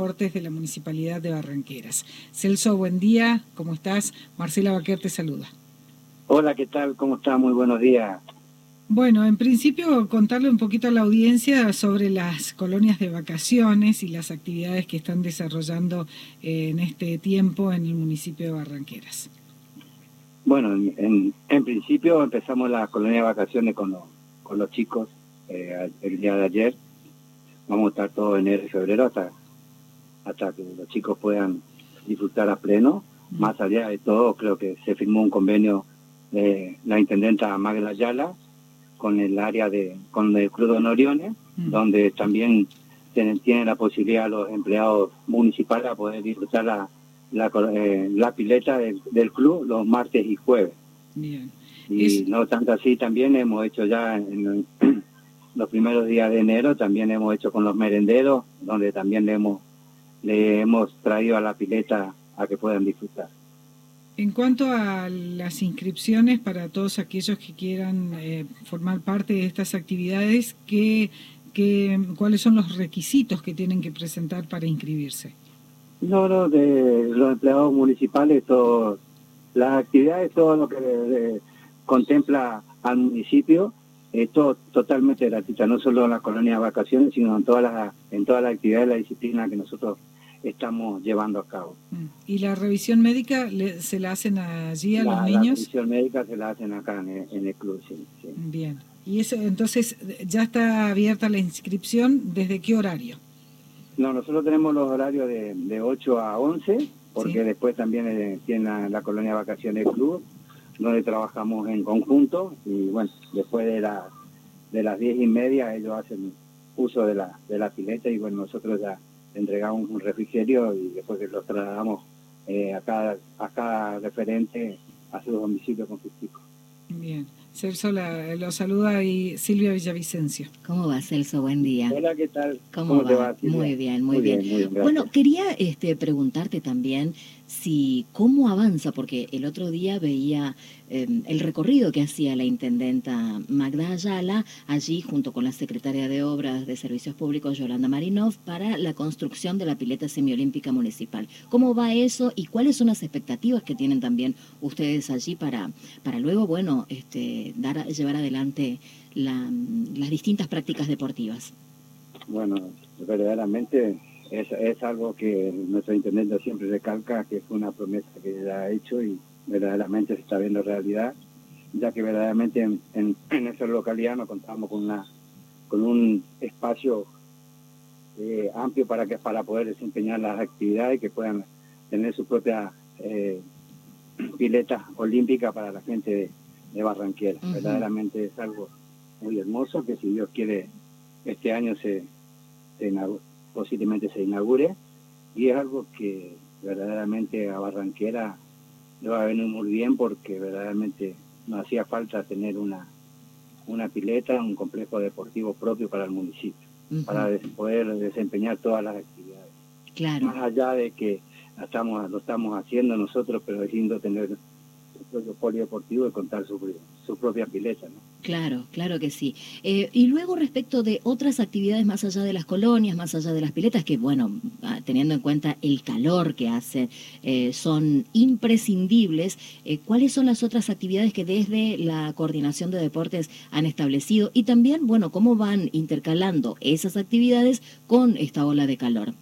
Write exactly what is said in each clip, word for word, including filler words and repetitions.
Deportes de la Municipalidad de Barranqueras. Celso, buen día, ¿cómo estás? Marcela Baquer te saluda. Hola, ¿qué tal? ¿Cómo está? Muy buenos días. Bueno, en principio contarle un poquito a la audiencia sobre las colonias de vacaciones y las actividades que están desarrollando eh, en este tiempo en el municipio de Barranqueras. Bueno, en, en, en principio empezamos la colonia de vacaciones con los, con los chicos eh, el día de ayer. Vamos a estar todo enero y febrero hasta, hasta que los chicos puedan disfrutar a pleno. Mm. Más allá de todo, creo que se firmó un convenio de la intendenta Magda Ayala con el área de, con el Club Don Oriones, mm. donde también tienen, tienen la posibilidad los empleados municipales a poder disfrutar la, la, eh, la pileta del, del club los martes y jueves. Bien. Y es... no tanto así, también hemos hecho ya en, en los primeros días de enero, también hemos hecho con los merenderos, donde también le hemos, le hemos traído a la pileta a que puedan disfrutar. En cuanto a las inscripciones para todos aquellos que quieran eh, formar parte de estas actividades, ¿qué, qué, ¿cuáles son los requisitos que tienen que presentar para inscribirse? No, no, de los empleados municipales, todo, las actividades, todo lo que de, de, contempla al municipio, es todo totalmente gratuita, no solo en la colonia de vacaciones, sino en todas las, en todas las actividades de la disciplina que nosotros estamos llevando a cabo. ¿Y la revisión médica le, se la hacen allí a la, los niños? La revisión médica se la hacen acá en el, en el club, sí, sí. Bien. ¿Y eso entonces ya está abierta la inscripción? ¿Desde qué horario? No, nosotros tenemos los horarios de, de ocho a once, porque sí. Después también eh, tiene la, la colonia de vacaciones club, donde trabajamos en conjunto, y bueno, después de, la, de las diez y media ellos hacen uso de la, de la pileta, y bueno, nosotros ya entregamos un refrigerio y después que los trasladamos eh, a, cada, a cada referente a su domicilio con sus chicos. Bien. Celso, la, lo saluda y Silvia Villavicencio. ¿Cómo va, Celso? Buen día. Hola, ¿qué tal? ¿Cómo, ¿Cómo va? te va, Silvia? Muy bien, muy, muy bien. bien. Muy bien, bueno, quería este, preguntarte también si cómo avanza, porque el otro día veía eh, el recorrido que hacía la intendenta Magda Ayala, allí junto con la secretaria de Obras de Servicios Públicos, Yolanda Marinov, para la construcción de la pileta semiolímpica municipal. ¿Cómo va eso y cuáles son las expectativas que tienen también ustedes allí para, para luego, bueno, este, dar, llevar adelante la, las distintas prácticas deportivas? Bueno, verdaderamente es, es algo que nuestro intendente siempre recalca, que es una promesa que ya ha hecho y verdaderamente se está viendo realidad, ya que verdaderamente en, en, en esa localidad no contamos con una con un espacio eh, amplio para que para poder desempeñar las actividades, que puedan tener su propia eh, pileta olímpica para la gente de, de Barranquera. Uh-huh. Verdaderamente es algo muy hermoso, que si Dios quiere este año se, se inaugure, posiblemente se inaugure, y es algo que verdaderamente a Barranquera le va a venir muy bien, porque verdaderamente nos hacía falta tener una una pileta, un complejo deportivo propio para el municipio, uh-huh. para des, poder desempeñar todas las actividades. Claro. Más allá de que estamos, lo estamos haciendo nosotros, pero es lindo tener su propio polideportivo y contar su, su propia pileta, ¿no? Claro, claro que sí. Eh, y luego respecto de otras actividades más allá de las colonias, más allá de las piletas, que bueno, teniendo en cuenta el calor que hace, eh, son imprescindibles, eh, ¿cuáles son las otras actividades que desde la Coordinación de Deportes han establecido? Y también, bueno, ¿cómo van intercalando esas actividades con esta ola de calor?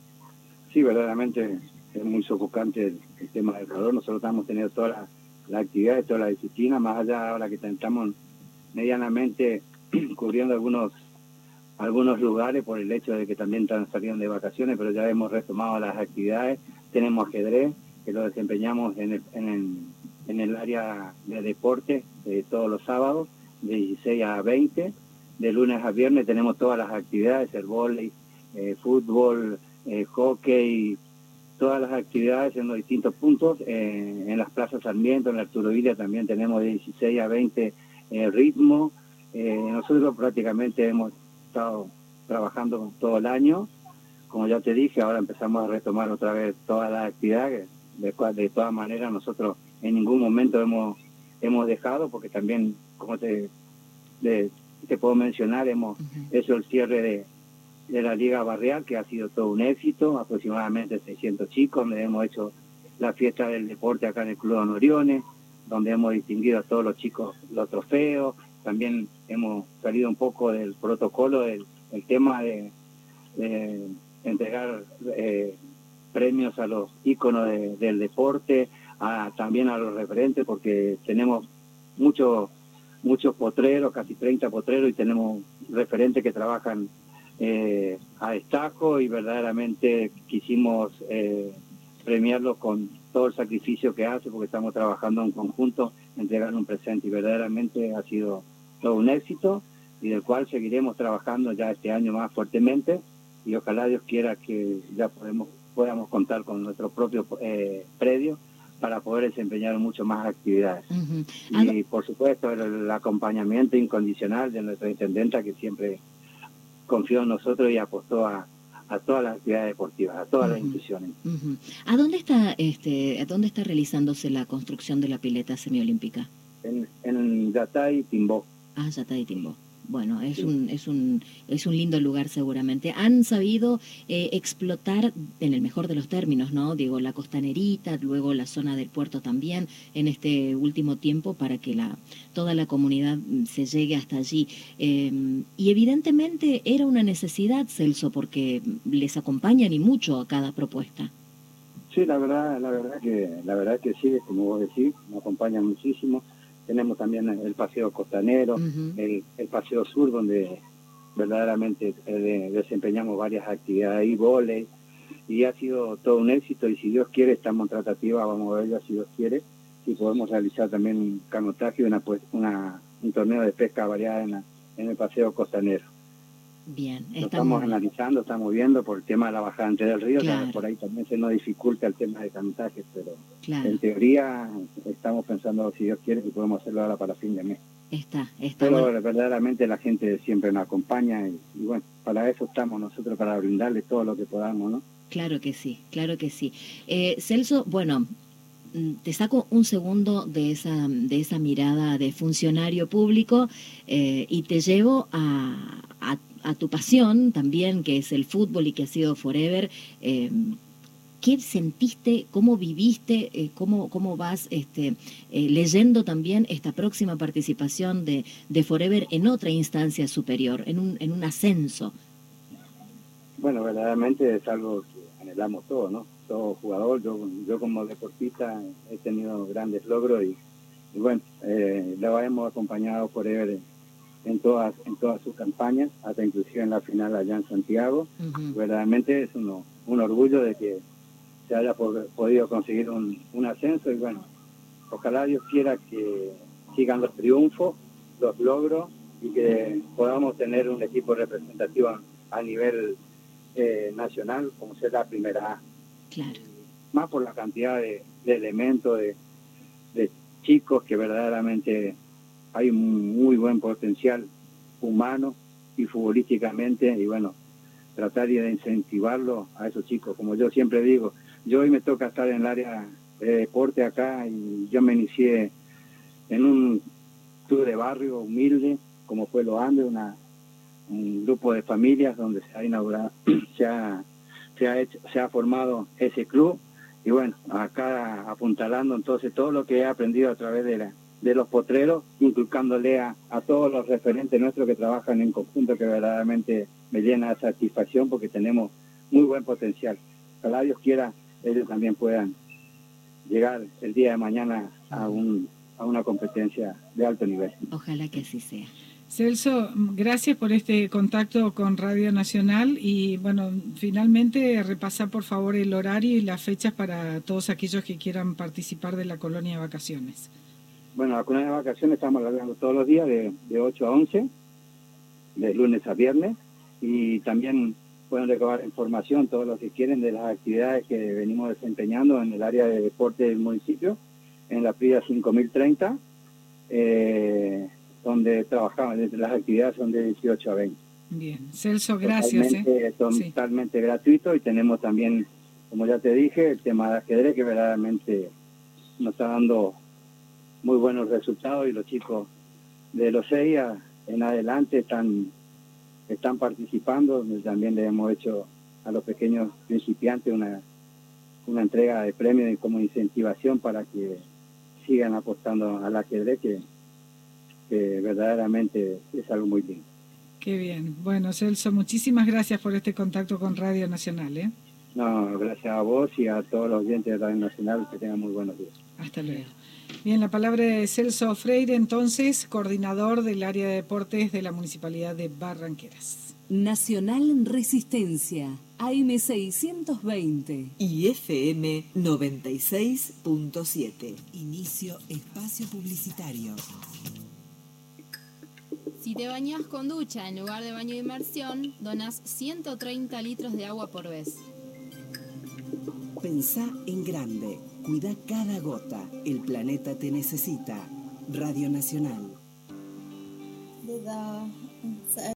Sí, verdaderamente es muy sofocante el, el tema del calor. Nosotros estamos teniendo todas las la actividades, toda la disciplina, más allá ahora que estamos medianamente cubriendo algunos algunos lugares por el hecho de que también están saliendo de vacaciones, pero ya hemos retomado las actividades. Tenemos ajedrez, que lo desempeñamos en el, en el, en el área de deporte eh, todos los sábados, de dieciséis a veinte. De lunes a viernes tenemos todas las actividades, el vóley, eh, fútbol, eh, hockey, todas las actividades en los distintos puntos. Eh, en las plazas Sarmiento, en Arturo Villa también tenemos de dieciséis a veinte eh, ritmo. Eh, nosotros prácticamente hemos estado trabajando todo el año. Como ya te dije, ahora empezamos a retomar otra vez todas las actividades, de, de todas maneras nosotros en ningún momento hemos hemos dejado, porque también, como te, de, te puedo mencionar, hemos uh-huh. hecho el cierre de, de la Liga Barrial, que ha sido todo un éxito, aproximadamente seiscientos chicos, donde hemos hecho la fiesta del deporte acá en el Club Don Oriones, donde hemos distinguido a todos los chicos los trofeos. También hemos salido un poco del protocolo del el tema de, de entregar eh, premios a los íconos de, del deporte, a, también a los referentes, porque tenemos muchos muchos potreros, casi treinta potreros, y tenemos referentes que trabajan eh, a destajo, y verdaderamente quisimos eh, premiarlos con todo el sacrificio que hace, porque estamos trabajando en conjunto, entregando un presente, y verdaderamente ha sido todo un éxito, y del cual seguiremos trabajando ya este año más fuertemente, y ojalá Dios quiera que ya podemos podamos contar con nuestro propio eh, predio para poder desempeñar mucho más actividades. Uh-huh. Y por supuesto el, el acompañamiento incondicional de nuestra intendenta, que siempre confió en nosotros y apostó a, a todas las actividades deportivas, a todas uh-huh. las instituciones. Uh-huh. ¿A dónde está este, a dónde está realizándose la construcción de la pileta semiolímpica? En, en Yatay, Timbó. Ah, Yatay, Timbó. Bueno, es sí. un es un es un lindo lugar seguramente. Han sabido eh, explotar, en el mejor de los términos, ¿no? Digo, la costanerita, luego la zona del puerto también, en este último tiempo, para que la toda la comunidad se llegue hasta allí. Eh, y evidentemente era una necesidad, Celso, porque les acompañan y mucho a cada propuesta. Sí, la verdad, la verdad que la verdad que sí, como vos decís, nos acompañan muchísimo. Tenemos también el paseo costanero, uh-huh. el, el paseo sur, donde verdaderamente eh, desempeñamos varias actividades ahí, vóley, y ha sido todo un éxito, y si Dios quiere, estamos en tratativa, vamos a ver si Dios quiere, si podemos realizar también un canotaje y una, pues, una, un torneo de pesca variada en, la, en el paseo costanero. Bien, estamos... Lo estamos analizando, estamos viendo por el tema de la bajada entre del río, claro. Que por ahí también se nos dificulta el tema de canotaje, pero claro. En teoría estamos pensando, si Dios quiere, que podemos hacerlo ahora para fin de mes. Está, está Pero bueno. Verdaderamente la gente siempre nos acompaña, y, y bueno, para eso estamos nosotros, para brindarle todo lo que podamos, ¿no? Claro que sí, claro que sí. Eh, Celso, bueno, te saco un segundo de esa de esa mirada de funcionario público eh, y te llevo a, a, a tu pasión también, que es el fútbol y que ha sido forever. Eh, ¿Qué sentiste, cómo viviste, eh, cómo, cómo vas este, eh, leyendo también esta próxima participación de, de Forever en otra instancia superior, en un, en un ascenso? Bueno, verdaderamente es algo que anhelamos todos, ¿no? Todo jugador, yo, yo como deportista he tenido grandes logros, y, y bueno, eh, lo hemos acompañado Forever en, en todas en todas sus campañas, hasta inclusive en la final allá en Santiago. Uh-huh. Verdaderamente es uno, un orgullo de que se haya por, podido conseguir un, un ascenso, y bueno, ojalá Dios quiera que sigan los triunfos, los logros, y que podamos tener un equipo representativo a, a nivel eh, nacional, como sea la primera A. Claro. Más por la cantidad de, de elementos, de, de chicos, que verdaderamente hay un muy buen potencial humano y futbolísticamente, y bueno, tratar de incentivarlo a esos chicos. Como yo siempre digo, yo hoy me toca estar en el área de deporte acá, y yo me inicié en un club de barrio humilde, como fue Los Andes, una, un grupo de familias donde se ha inaugurado, se ha, se ha hecho, se ha formado ese club, y bueno, acá apuntalando entonces todo lo que he aprendido a través de la de los potreros, inculcándole a, a todos los referentes nuestros que trabajan en conjunto, que verdaderamente me llena de satisfacción, porque tenemos muy buen potencial. Ojalá Dios quiera, ellos también puedan llegar el día de mañana a un a una competencia de alto nivel. Ojalá que así sea. Celso, gracias por este contacto con Radio Nacional, y bueno, finalmente repasar por favor el horario y las fechas para todos aquellos que quieran participar de la colonia de vacaciones. Bueno, la colonia de vacaciones estamos hablando todos los días de, de ocho a once, de lunes a viernes, y también pueden recabar información todos los que quieren de las actividades que venimos desempeñando en el área de deporte del municipio, en la Prida cinco mil treinta, eh, donde trabajamos, las actividades son de dieciocho a veinte. Bien, Celso, gracias. Totalmente, eh. totalmente sí. gratuito, y tenemos también, como ya te dije, el tema de ajedrez, que verdaderamente nos está dando muy buenos resultados, y los chicos de los seis en adelante están están participando. También le hemos hecho a los pequeños principiantes una, una entrega de premios como incentivación para que sigan apostando al ajedrez, que, que verdaderamente es algo muy lindo. Qué bien. Bueno, Celso, muchísimas gracias por este contacto con Radio Nacional, ¿eh? No, gracias a vos y a todos los oyentes de Radio Nacional, que tengan muy buenos días. Hasta luego. Bien, la palabra de Celso Freire, entonces, coordinador del área de deportes de la Municipalidad de Barranqueras. Nacional Resistencia, A M seiscientos veinte y F M noventa y seis punto siete. Inicio espacio publicitario. Si te bañas con ducha en lugar de baño de inmersión, donás ciento treinta litros de agua por vez. Pensá en grande, cuida cada gota, el planeta te necesita. Radio Nacional.